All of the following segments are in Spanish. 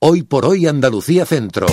Hoy por hoy Andalucía Centro.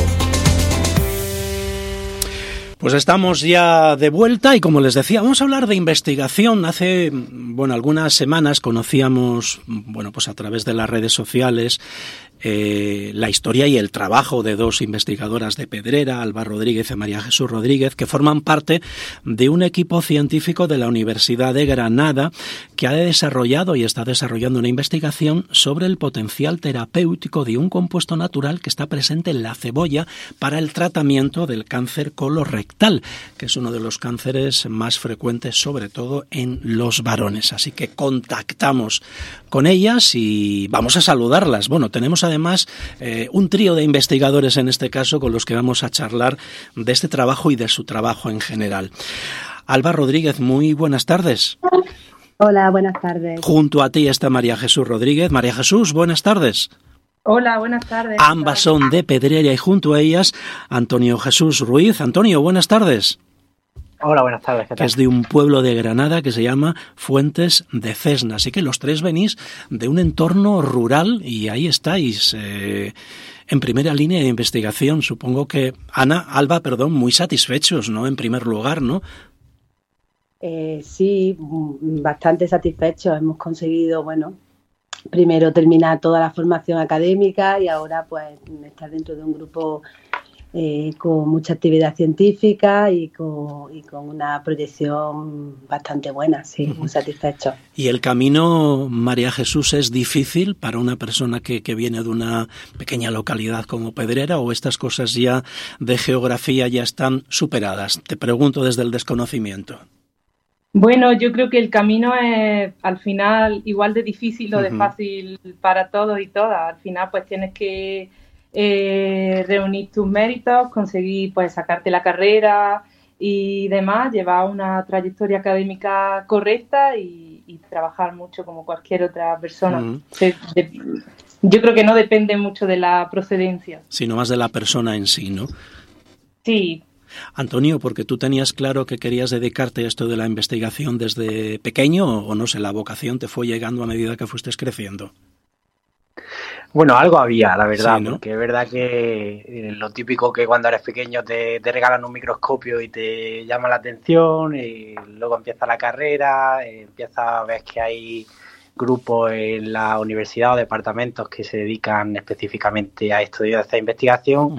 Pues estamos ya de vuelta y, como les decía, vamos a hablar de investigación. Hace, algunas semanas conocíamos, pues a través de las redes sociales, la historia y el trabajo de dos investigadoras de Pedrera, Alba Rodríguez y María Jesús Rodríguez, que forman parte de un equipo científico de la Universidad de Granada que ha desarrollado y está desarrollando una investigación sobre el potencial terapéutico de un compuesto natural que está presente en la cebolla para el tratamiento del cáncer colorectal, que es uno de los cánceres más frecuentes, sobre todo en los varones. Así que contactamos con ellas y vamos a saludarlas. Bueno, tenemos además un trío de investigadores en este caso con los que vamos a charlar de este trabajo y de su trabajo en general. Alba Rodríguez, muy buenas tardes. Hola, buenas tardes. Junto a ti está María Jesús Rodríguez. María Jesús, buenas tardes. Hola, buenas tardes. Ambas son de Pedrera y junto a ellas Antonio Jesús Ruiz. Antonio, buenas tardes. Hola, buenas tardes. ¿Qué tal? Que es de un pueblo de Granada que se llama Fuentes de Cesna. Así que los tres venís de un entorno rural y ahí estáis en primera línea de investigación. Supongo que Alba, muy satisfechos, ¿no? En primer lugar, ¿no? Sí, bastante satisfechos. Hemos conseguido, primero terminar toda la formación académica y ahora pues estar dentro de un grupo con mucha actividad científica y con una proyección bastante buena, sí, muy satisfecho. ¿Y el camino, María Jesús, es difícil para una persona que viene de una pequeña localidad como Pedrera, o estas cosas ya de geografía ya están superadas? Te pregunto desde el desconocimiento. Bueno, yo creo que el camino es al final igual de difícil o de fácil para todos y todas. Al final pues tienes que reunir tus méritos, conseguir pues sacarte la carrera y demás, llevar una trayectoria académica correcta y trabajar mucho como cualquier otra persona. Yo creo que no depende mucho de la procedencia, sino más de la persona en sí, ¿no? Sí. Antonio, porque tú tenías claro que querías dedicarte a esto de la investigación desde pequeño, o no sé, la vocación te fue llegando a medida que fuiste creciendo. Bueno, algo había, la verdad, sí, ¿no? Porque es verdad que lo típico que cuando eres pequeño te regalan un microscopio y te llama la atención, y luego empieza la carrera, empiezas a ver que hay grupos en la universidad o departamentos que se dedican específicamente a estudiar esta investigación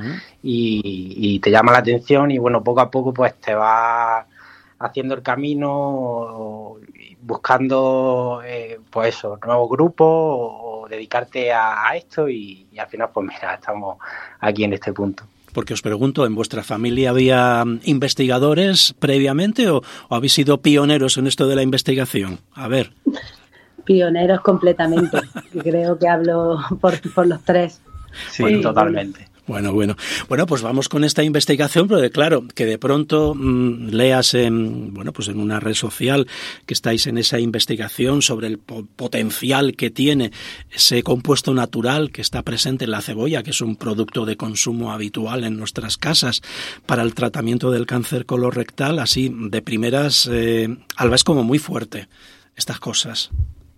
y te llama la atención y poco a poco pues te vas haciendo el camino buscando nuevos grupos o dedicarte a esto y al final pues mira, estamos aquí en este punto. Porque os pregunto, ¿en vuestra familia había investigadores previamente o habéis sido pioneros en esto de la investigación? A ver. Pioneros completamente. Creo que hablo por los tres. Sí, totalmente. Bueno, pues vamos con esta investigación, pero claro, que de pronto leas en una red social que estáis en esa investigación sobre el potencial que tiene ese compuesto natural que está presente en la cebolla, que es un producto de consumo habitual en nuestras casas para el tratamiento del cáncer colorectal. Así, de primeras, Alba, es como muy fuerte estas cosas.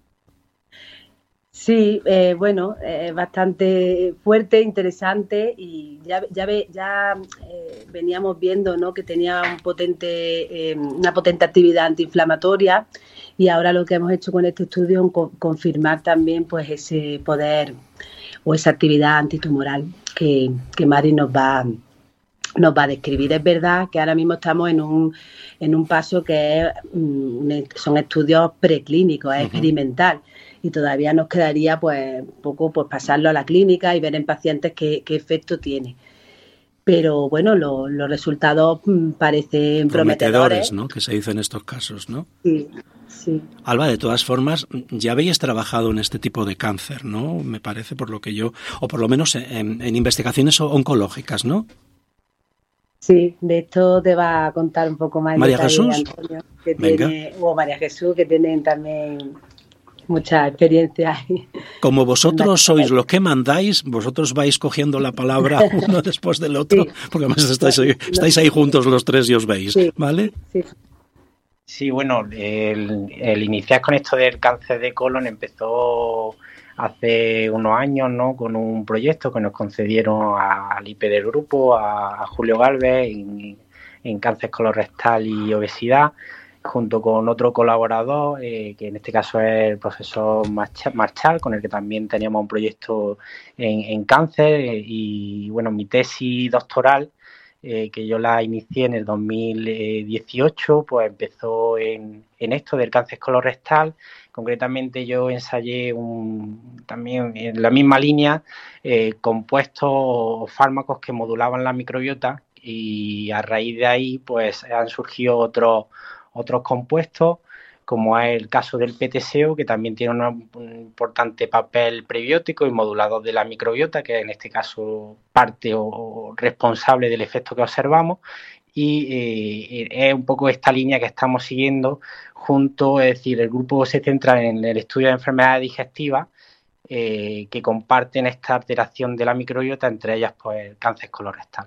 Sí, bastante fuerte, interesante y ya veníamos viendo, ¿no?, que tenía una potente actividad antiinflamatoria y ahora lo que hemos hecho con este estudio es confirmar también pues ese poder o esa actividad antitumoral que Mari nos va a describir. Es verdad que ahora mismo estamos en un paso que son estudios preclínicos, es experimental. Y todavía nos quedaría pues poco pues pasarlo a la clínica y ver en pacientes qué efecto tiene. Pero bueno, los resultados parecen prometedores, ¿no? Que se dice en estos casos, ¿no? Sí. Alba, de todas formas, ya habéis trabajado en este tipo de cáncer, ¿no? Me parece, por lo que yo, o por lo menos en investigaciones oncológicas, ¿no? Sí, de esto te va a contar un poco más María detalle, Jesús, Antonio, María Jesús, que tienen también mucha experiencia ahí. Como vosotros sois los que mandáis, vosotros vais cogiendo la palabra uno después del otro, porque además estáis ahí juntos los tres y os veis, ¿vale? Sí, bueno, el iniciar con esto del cáncer de colon empezó hace unos años, ¿no? Con un proyecto que nos concedieron al IP del grupo, a Julio Gálvez, en cáncer colorectal y obesidad, junto con otro colaborador, que en este caso es el profesor Marchal, con el que también teníamos un proyecto en cáncer. Y bueno, mi tesis doctoral, que yo la inicié en el 2018, pues empezó en esto del cáncer colorectal. Concretamente yo ensayé también en la misma línea compuestos o fármacos que modulaban la microbiota, y a raíz de ahí pues han surgido otros compuestos, como es el caso del PTSO, que también tiene un importante papel prebiótico y modulador de la microbiota, que en este caso parte o responsable del efecto que observamos. Y es un poco esta línea que estamos siguiendo junto, es decir, el grupo se centra en el estudio de enfermedades digestivas que comparten esta alteración de la microbiota, entre ellas pues el cáncer colorectal.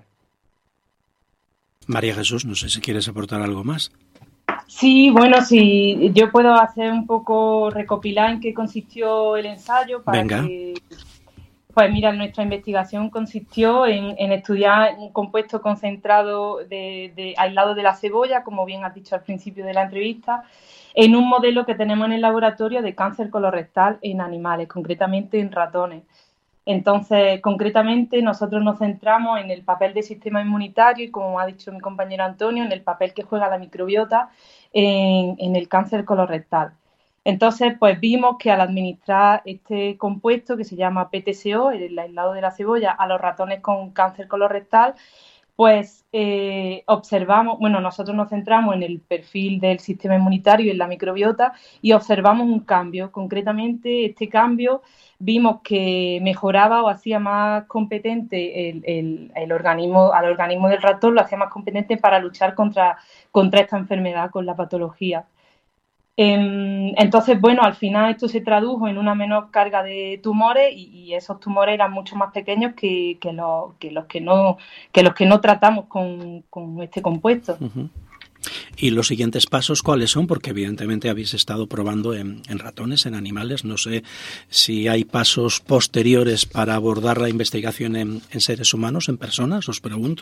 María Jesús, no sé si quieres aportar algo más. Sí, bueno, sí, yo puedo hacer un poco recopilar en qué consistió el ensayo para Venga. que... Pues mira, nuestra investigación consistió en estudiar un compuesto concentrado aislado de la cebolla, como bien has dicho al principio de la entrevista, en un modelo que tenemos en el laboratorio de cáncer colorectal en animales, concretamente en ratones. Entonces, concretamente, nosotros nos centramos en el papel del sistema inmunitario y, como ha dicho mi compañero Antonio, en el papel que juega la microbiota en el cáncer colorectal. Entonces, pues vimos que al administrar este compuesto que se llama PTSO, el aislado de la cebolla, a los ratones con cáncer colorectal, pues observamos, bueno, nosotros nos centramos en el perfil del sistema inmunitario y en la microbiota y observamos un cambio. Concretamente, este cambio vimos que mejoraba o hacía más competente el organismo, al organismo del ratón, lo hacía más competente para luchar contra esta enfermedad, con la patología. Entonces, bueno, al final esto se tradujo en una menor carga de tumores y esos tumores eran mucho más pequeños que los que no tratamos con este compuesto. Uh-huh. ¿Y los siguientes pasos cuáles son? Porque evidentemente habéis estado probando en ratones, en animales. No sé si hay pasos posteriores para abordar la investigación en seres humanos, en personas, os pregunto.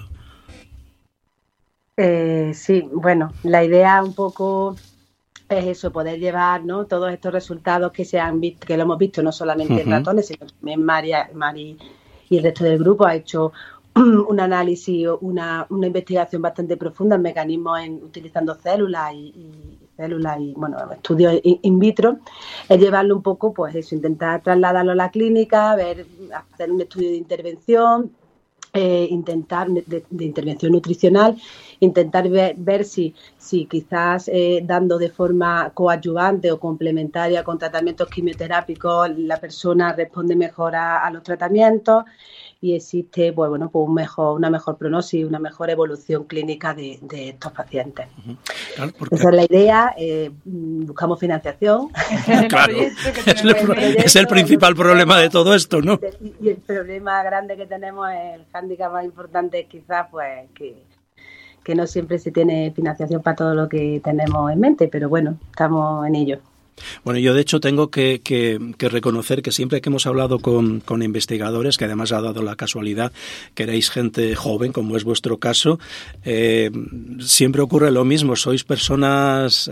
Sí, bueno, la idea un poco es eso, poder llevar, ¿no?, todos estos resultados que se han visto, que lo hemos visto no solamente en ratones, sino también Mari y el resto del grupo ha hecho un análisis, una investigación bastante profunda en mecanismos utilizando células y bueno, estudios in vitro. Es llevarlo un poco, pues eso, intentar trasladarlo a la clínica, hacer un estudio de intervención, intentar de intervención nutricional, intentar ver si quizás dando de forma coadyuvante o complementaria con tratamientos quimioterápicos la persona responde mejor a los tratamientos y existe pues una mejor prognosis, una mejor evolución clínica de estos pacientes. Claro, esa es la idea. Buscamos financiación. Claro, es el principal problema de todo esto, ¿no? Y el problema grande que tenemos, el hándicap más importante es quizás pues que no siempre se tiene financiación para todo lo que tenemos en mente, pero bueno, estamos en ello. Bueno, yo de hecho tengo que reconocer que siempre que hemos hablado con investigadores, que además ha dado la casualidad que erais gente joven, como es vuestro caso, siempre ocurre lo mismo. Sois personas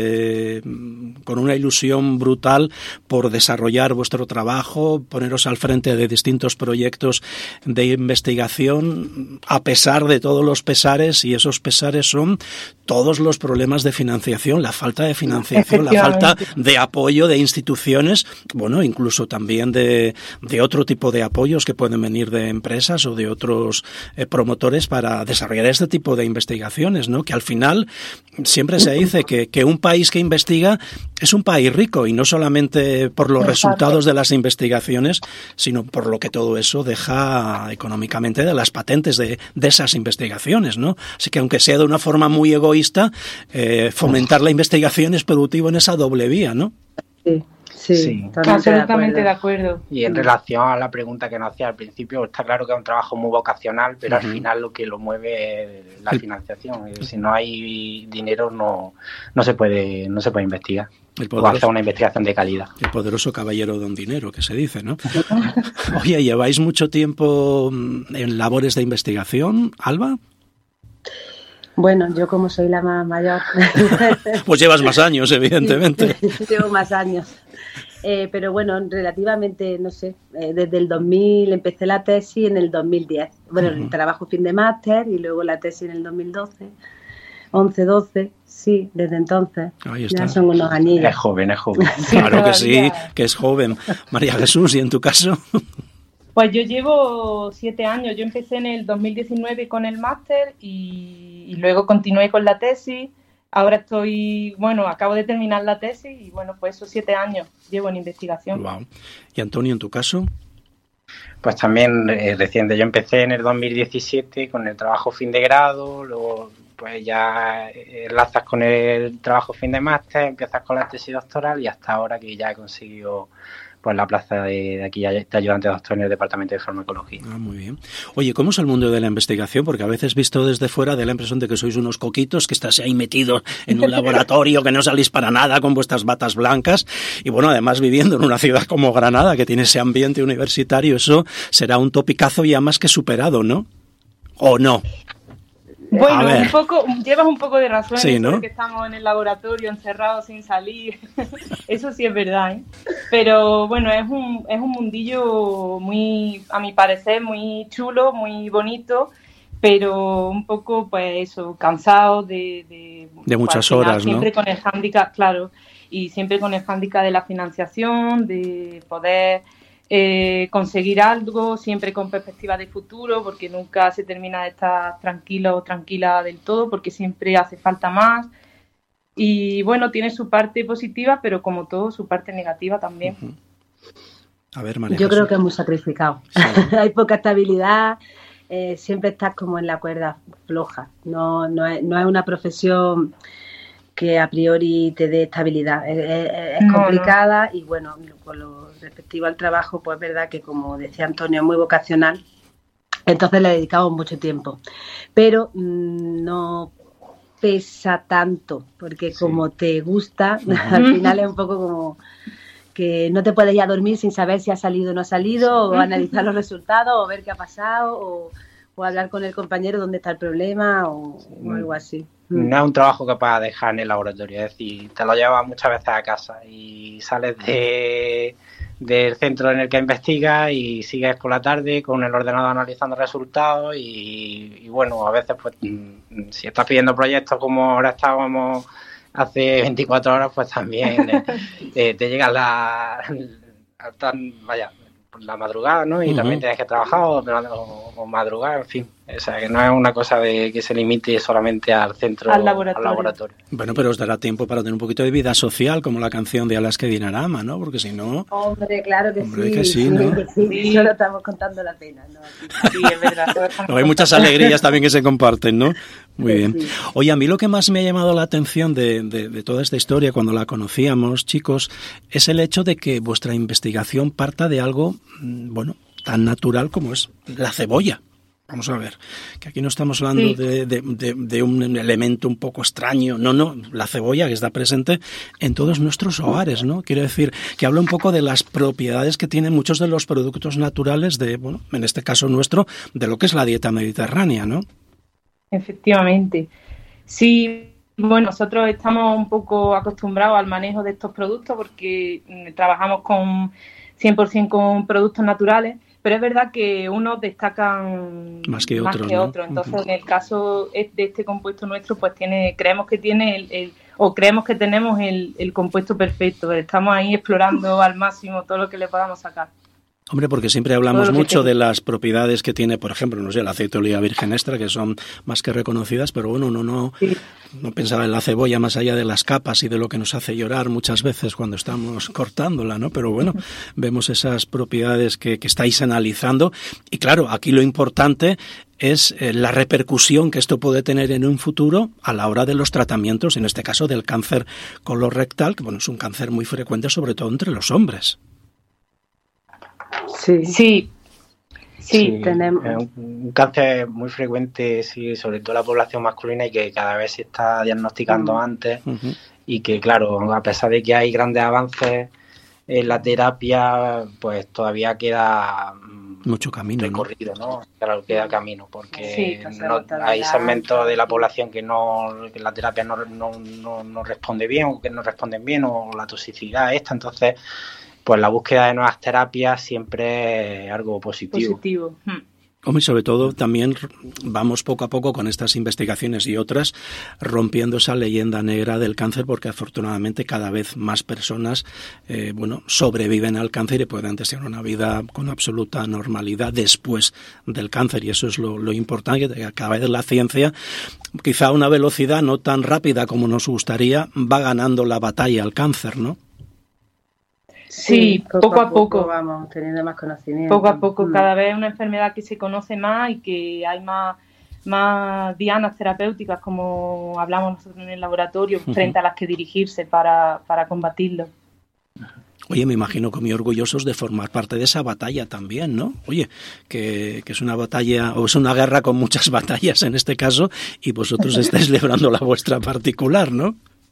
con una ilusión brutal por desarrollar vuestro trabajo, poneros al frente de distintos proyectos de investigación, a pesar de todos los pesares, y esos pesares son todos los problemas de financiación, la falta de financiación, la falta de apoyo de instituciones, bueno, incluso también de otro tipo de apoyos que pueden venir de empresas o de otros promotores para desarrollar este tipo de investigaciones, ¿no? Que al final siempre se dice que un país que investiga es un país rico, y no solamente por los resultados de las investigaciones, sino por lo que todo eso deja económicamente de las patentes de esas investigaciones, ¿no? Así que aunque sea de una forma muy egoísta, fomentar la investigación es productivo en esa doble vía, ¿no? Sí, absolutamente de acuerdo. Y en relación a la pregunta que nos hacía al principio, está claro que es un trabajo muy vocacional, pero al final lo que lo mueve es la financiación. Si no hay dinero no se puede investigar. o hacer una investigación de calidad. El poderoso caballero don dinero, que se dice, ¿no? Oye, ¿lleváis mucho tiempo en labores de investigación, Alba? Bueno, yo como soy la más mayor... Pues llevas más años, evidentemente. Llevo más años. Pero bueno, relativamente, no sé, desde el 2000 empecé la tesis en el 2010. Bueno, el trabajo fin de máster y luego la tesis en el 2012. 11, 12, sí, desde entonces. Ahí está. Ya son unos anillos. Es joven. Sí, claro que todavía. sí, que es joven. María Jesús, ¿y en tu caso? Pues yo llevo 7 años. Yo empecé en el 2019 con el máster y luego continué con la tesis. Ahora acabo de terminar la tesis y bueno, pues esos 7 años llevo en investigación. Wow. ¿Y Antonio, en tu caso? Pues también reciente. Yo empecé en el 2017 con el trabajo fin de grado, luego pues ya enlazas con el trabajo fin de máster, empiezas con la tesis doctoral y hasta ahora que ya he conseguido pues la plaza de aquí de ayudante doctor en el departamento de farmacología. Ah, muy bien. Oye, ¿cómo es el mundo de la investigación? Porque a veces visto desde fuera da la impresión de que sois unos coquitos que estáis ahí metidos en un laboratorio, que no salís para nada con vuestras batas blancas y bueno, además viviendo en una ciudad como Granada que tiene ese ambiente universitario, eso será un topicazo ya más que superado, ¿no? ¿O no? Bueno, llevas un poco de razón sí, en ¿no? eso de que estamos en el laboratorio encerrados sin salir. Eso sí es verdad, ¿eh? Pero bueno, es un mundillo muy, a mi parecer, muy chulo, muy bonito, pero un poco, pues eso, cansado de muchas pues, horas, siempre ¿no? con el hándicap, claro, y siempre con el hándicap de la financiación, de poder conseguir algo, siempre con perspectiva de futuro, porque nunca se termina de estar tranquilo o tranquila del todo, porque siempre hace falta más. Y bueno, tiene su parte positiva, pero como todo, su parte negativa también. Uh-huh. A ver, María Yo Jesús. creo que es muy sacrificado. Sí. Hay poca estabilidad, siempre estás como en la cuerda floja. No es una profesión que a priori te dé estabilidad. Es complicada y bueno, con lo respectivo al trabajo, pues es verdad que como decía Antonio, es muy vocacional, entonces le dedicamos mucho tiempo. Pero no pesa tanto, porque como te gusta, al final es un poco como que no te puedes ir a dormir sin saber si ha salido o no ha salido, o analizar los resultados, o ver qué ha pasado, o hablar con el compañero dónde está el problema, o algo así. No es un trabajo que puedas dejar en el laboratorio, es decir, te lo llevas muchas veces a casa y sales del centro en el que investigas y sigues por la tarde con el ordenador analizando resultados y bueno, a veces pues si estás pidiendo proyectos como ahora estábamos hace 24 horas, pues también te llega la madrugada, ¿no? Y también tienes que trabajar o madrugar, en fin. O sea, que no es una cosa de que se limite solamente al centro, al laboratorio. Bueno, pero os dará tiempo para tener un poquito de vida social, como la canción de Alaska Dinarama, ¿no? Porque si no... Hombre, claro que hombre, sí. Que sí, ¿no? Que sí. Solo estamos contando la pena, ¿no? Sí, es verdad. No, hay muchas alegrías también que se comparten, ¿no? Muy bien. Sí. Oye, a mí lo que más me ha llamado la atención de toda esta historia cuando la conocíamos, chicos, es el hecho de que vuestra investigación parta de algo, bueno, tan natural como es la cebolla. Vamos a ver, que aquí no estamos hablando de un elemento un poco extraño, no, la cebolla que está presente en todos nuestros hogares, ¿no? Quiero decir que habla un poco de las propiedades que tienen muchos de los productos naturales de, bueno, en este caso nuestro, de lo que es la dieta mediterránea, ¿no? Efectivamente. Sí, bueno, nosotros estamos un poco acostumbrados al manejo de estos productos porque trabajamos 100% con productos naturales, pero es verdad que unos destacan más que otros, ¿no? Entonces, en el caso de este compuesto nuestro, pues creemos que tenemos el compuesto perfecto. Estamos ahí explorando al máximo todo lo que le podamos sacar. Hombre, porque siempre hablamos mucho de las propiedades que tiene, por ejemplo, no sé, el aceite de oliva virgen extra, que son más que reconocidas, pero bueno, no pensaba en la cebolla más allá de las capas y de lo que nos hace llorar muchas veces cuando estamos cortándola, ¿no? Pero bueno, vemos esas propiedades que estáis analizando y claro, aquí lo importante es la repercusión que esto puede tener en un futuro a la hora de los tratamientos, en este caso del cáncer colorectal, que bueno, es un cáncer muy frecuente, sobre todo entre los hombres. Sí, tenemos un cáncer muy frecuente, sí, sobre todo en la población masculina y que cada vez se está diagnosticando antes y que, claro, a pesar de que hay grandes avances en la terapia, pues todavía queda mucho camino recorrido, ¿no? Claro, queda camino, porque hay segmentos de la población que la terapia no responde bien, o que no responden bien, o la toxicidad entonces pues la búsqueda de nuevas terapias siempre es algo positivo. Y sobre todo también vamos poco a poco con estas investigaciones y otras rompiendo esa leyenda negra del cáncer, porque afortunadamente cada vez más personas sobreviven al cáncer y pueden tener una vida con absoluta normalidad después del cáncer, y eso es lo importante, que cada vez la ciencia, quizá a una velocidad no tan rápida como nos gustaría, va ganando la batalla al cáncer, ¿no? Sí, poco a poco vamos teniendo más conocimiento. Poco a poco, cada vez es una enfermedad que se conoce más y que hay más dianas terapéuticas, como hablamos nosotros en el laboratorio, frente a las que dirigirse para combatirlo. Oye, me imagino que muy orgullosos de formar parte de esa batalla también, ¿no? Oye, que es una batalla, o es una guerra con muchas batallas en este caso, y vosotros estáis librando la vuestra particular, ¿no?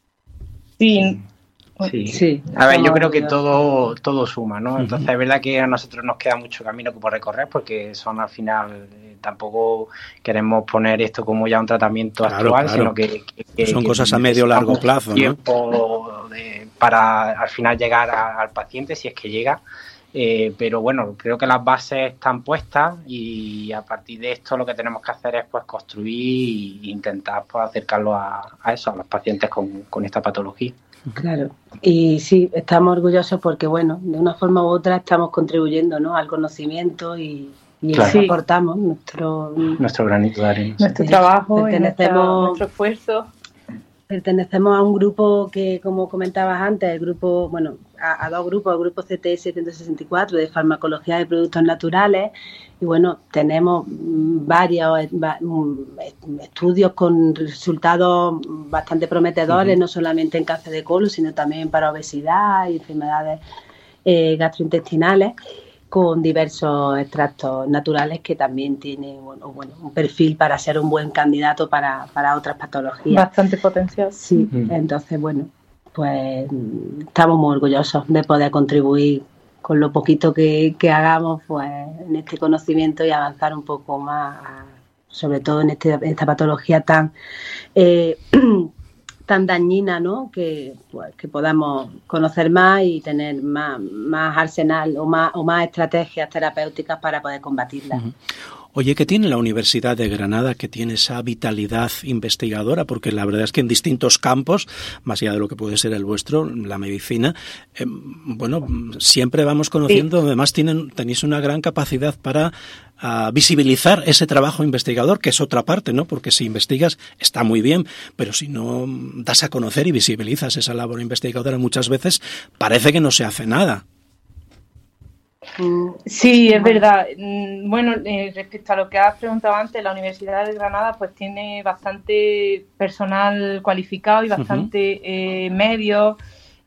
Sí. Sí. A ver, yo creo que todo suma, ¿no? Entonces es verdad que a nosotros nos queda mucho camino por recorrer, porque son al final tampoco queremos poner esto como ya un tratamiento actual, sino que son cosas a medio largo plazo, ¿no? Tiempo para al final llegar al paciente, si es que llega. Pero bueno, creo que las bases están puestas, y a partir de esto lo que tenemos que hacer es pues construir e intentar pues acercarlo a los pacientes con esta patología. Claro, y sí, estamos orgullosos porque, bueno, de una forma u otra estamos contribuyendo, ¿no?, al conocimiento y claro, aportamos nuestro granito de arena. Nuestro trabajo y nuestro esfuerzo. Pertenecemos a un grupo que, como comentabas antes, el grupo, a dos grupos, el grupo CTS 164 de farmacología de productos naturales, y bueno, tenemos varios estudios con resultados bastante prometedores, no solamente en cáncer de colon, sino también para obesidad y enfermedades gastrointestinales, con diversos extractos naturales que también tienen un perfil para ser un buen candidato para otras patologías. Bastante potencial. Sí, entonces, pues estamos muy orgullosos de poder contribuir con lo poquito que hagamos pues en este conocimiento y avanzar un poco más, sobre todo en esta patología tan dañina, ¿no? Que podamos conocer más y tener más arsenal o más estrategias terapéuticas para poder combatirla. Oye, ¿qué tiene la Universidad de Granada que tiene esa vitalidad investigadora? Porque la verdad es que en distintos campos, más allá de lo que puede ser el vuestro, la medicina, siempre vamos conociendo, además tenéis una gran capacidad para visibilizar ese trabajo investigador, que es otra parte, ¿no? Porque si investigas está muy bien, pero si no das a conocer y visibilizas esa labor investigadora, muchas veces parece que no se hace nada. Sí, es verdad. Respecto a lo que has preguntado antes, la Universidad de Granada pues tiene bastante personal cualificado y bastante medios,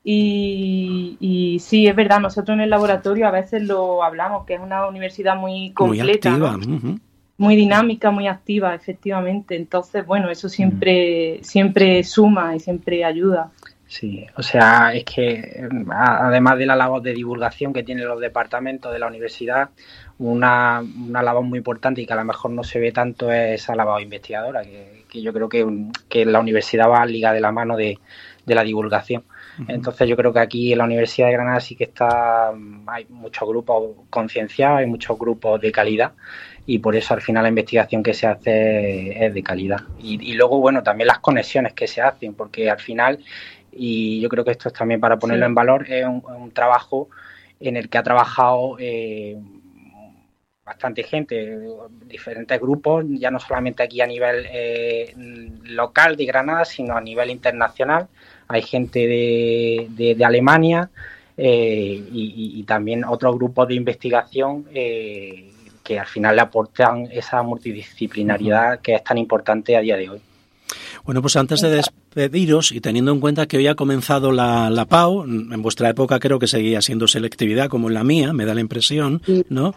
y sí, es verdad, nosotros en el laboratorio a veces lo hablamos, que es una universidad muy completa, muy activa, ¿no? Muy dinámica, muy activa, efectivamente. Entonces, eso siempre suma y siempre ayuda. Sí, o sea, es que además de la labor de divulgación que tienen los departamentos de la universidad, una labor muy importante y que a lo mejor no se ve tanto es esa labor investigadora, que yo creo que la universidad va ligada de la mano de la divulgación. Entonces yo creo que aquí en la Universidad de Granada sí que hay muchos grupos concienciados, hay muchos grupos de calidad, y por eso al final la investigación que se hace es de calidad. Y luego, también las conexiones que se hacen, porque al final, y yo creo que esto es también para ponerlo en valor, es un trabajo en el que ha trabajado bastante gente, diferentes grupos, ya no solamente aquí a nivel local de Granada, sino a nivel internacional. Hay gente de Alemania y también otros grupos de investigación que al final le aportan esa multidisciplinariedad que es tan importante a día de hoy. Bueno, pues antes de pediros, y teniendo en cuenta que hoy ha comenzado la PAU, en vuestra época creo que seguía siendo selectividad como en la mía, me da la impresión, ¿no?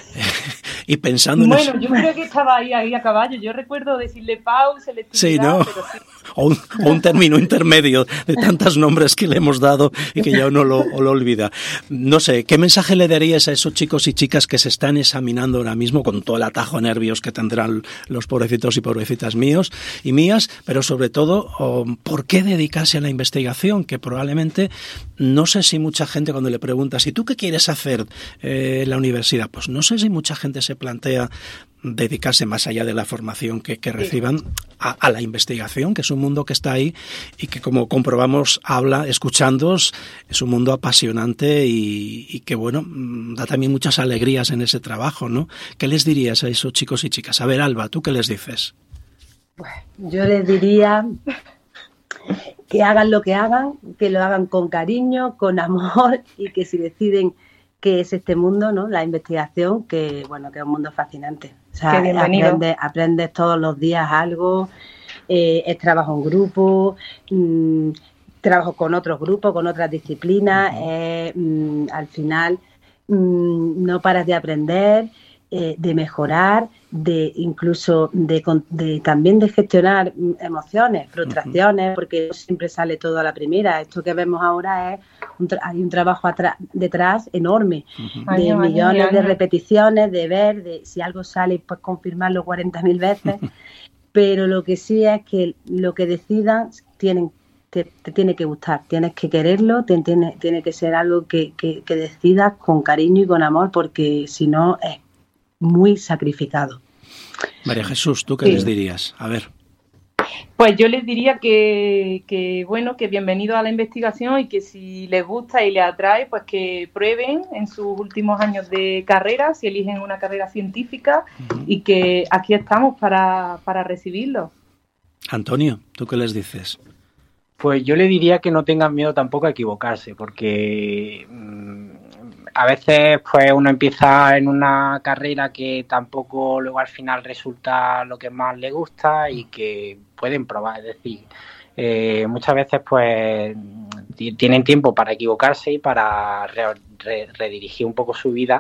Y pensando bueno, yo creo que estaba ahí a caballo. Yo recuerdo decirle PAU, selectividad, sí, ¿no? pero sí. O un término intermedio de tantos nombres que le hemos dado y que ya uno lo olvida. No sé, ¿qué mensaje le darías a esos chicos y chicas que se están examinando ahora mismo con todo el atajo de nervios que tendrán los pobrecitos y pobrecitas míos y mías, pero sobre todo, ¿por qué dedicarse a la investigación? Que probablemente, no sé si mucha gente cuando le preguntas, ¿y tú qué quieres hacer en la universidad? Pues no sé si mucha gente se plantea dedicarse más allá de la formación que reciban a la investigación, que es un mundo que está ahí y que, como comprobamos, escuchándoos, es un mundo apasionante y que, bueno, da también muchas alegrías en ese trabajo, ¿no? ¿Qué les dirías a esos chicos y chicas? A ver, Alba, ¿tú qué les dices? Yo les diría que hagan lo que hagan, que lo hagan con cariño, con amor, y que si deciden que es este mundo, ¿no? La investigación, que bueno, que es un mundo fascinante. O sea, aprendes todos los días algo, es trabajo en grupo, trabajo con otros grupos, con otras disciplinas, al final no paras de aprender, de mejorar, incluso también de gestionar emociones, frustraciones, porque no siempre sale todo a la primera. Esto que vemos ahora hay un trabajo detrás enorme, de millones de repeticiones, de ver, si algo sale, pues confirmarlo 40.000 veces, pero lo que sí es que lo que decidan te tiene que gustar, tienes que quererlo, tiene que ser algo que decidas con cariño y con amor, porque si no es muy sacrificado. María Jesús, ¿tú qué les dirías? A ver. Pues yo les diría que bueno, que bienvenidos a la investigación y que si les gusta y les atrae, pues que prueben en sus últimos años de carrera, si eligen una carrera científica, y que aquí estamos para recibirlos. Antonio, ¿tú qué les dices? Pues yo le diría que no tengan miedo tampoco a equivocarse, porque a veces pues uno empieza en una carrera que tampoco luego al final resulta lo que más le gusta y que pueden probar, es decir, muchas veces pues tienen tiempo para equivocarse y para redirigir un poco su vida,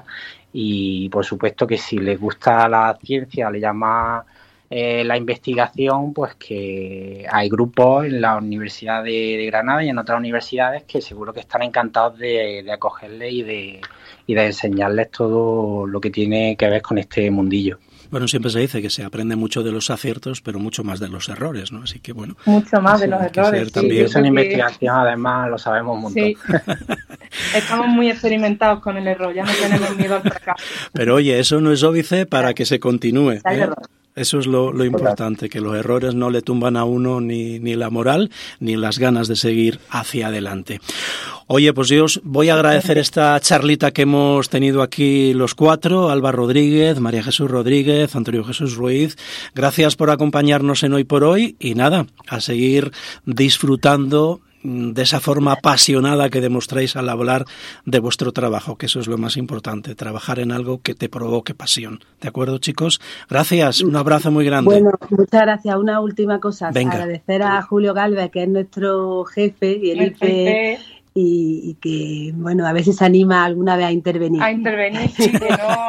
y por supuesto que si les gusta la ciencia, le llama la investigación, pues que hay grupos en la Universidad de Granada y en otras universidades que seguro que están encantados de acogerles y de enseñarles todo lo que tiene que ver con este mundillo. Bueno, siempre se dice que se aprende mucho de los aciertos, pero mucho más de los errores, ¿no? Así que bueno. Mucho más de los errores. También. Eso en investigación, además, lo sabemos un montón. Sí. Estamos muy experimentados con el error, ya no tenemos miedo al fracaso. Pero oye, eso no es óbice para que se continúe, ¿eh? Eso es lo importante, que los errores no le tumban a uno ni la moral ni las ganas de seguir hacia adelante. Oye, pues yo os voy a agradecer esta charlita que hemos tenido aquí los cuatro, Alba Rodríguez, María Jesús Rodríguez, Antonio Jesús Ruiz. Gracias por acompañarnos en Hoy por Hoy y nada, a seguir disfrutando de esa forma apasionada que demostráis al hablar de vuestro trabajo, que eso es lo más importante, trabajar en algo que te provoque pasión. ¿De acuerdo, chicos? Gracias, un abrazo muy grande. Bueno, muchas gracias. Una última cosa, venga. Agradecer a Julio Galvez, que es nuestro jefe y el IFE, y que, bueno, a ver si se anima alguna vez a intervenir. Sí, que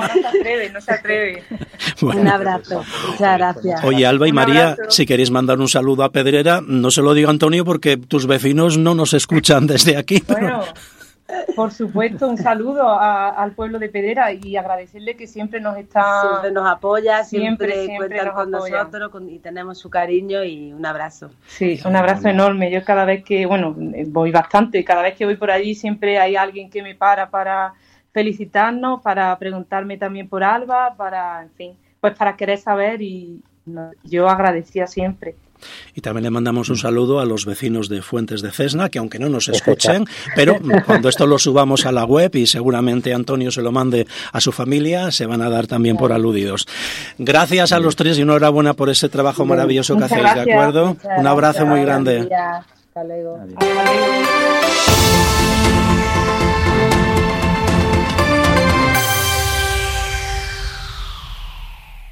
no se atreve. Bueno. Un abrazo, muchas gracias. Oye, Alba y María, si queréis mandar un saludo a Pedrera, no se lo digo a Antonio porque tus vecinos no nos escuchan desde aquí. Bueno, por supuesto, un saludo al pueblo de Pedrera y agradecerle que siempre nos apoya, siempre cuentan con apoya. nosotros y tenemos su cariño, y un abrazo. Sí, un abrazo enorme. Yo cada vez que, voy bastante, cada vez que voy por allí siempre hay alguien que me para felicitarnos, para preguntarme también por Alba, para querer saber, y yo agradecía siempre. Y también le mandamos un saludo a los vecinos de Fuentes de Cesna, que aunque no nos escuchen, pero cuando esto lo subamos a la web y seguramente Antonio se lo mande a su familia, se van a dar también por aludidos. Gracias a los tres y enhorabuena por ese trabajo maravilloso que hacéis, ¿de acuerdo? Un abrazo muy grande. Hasta luego. Adiós.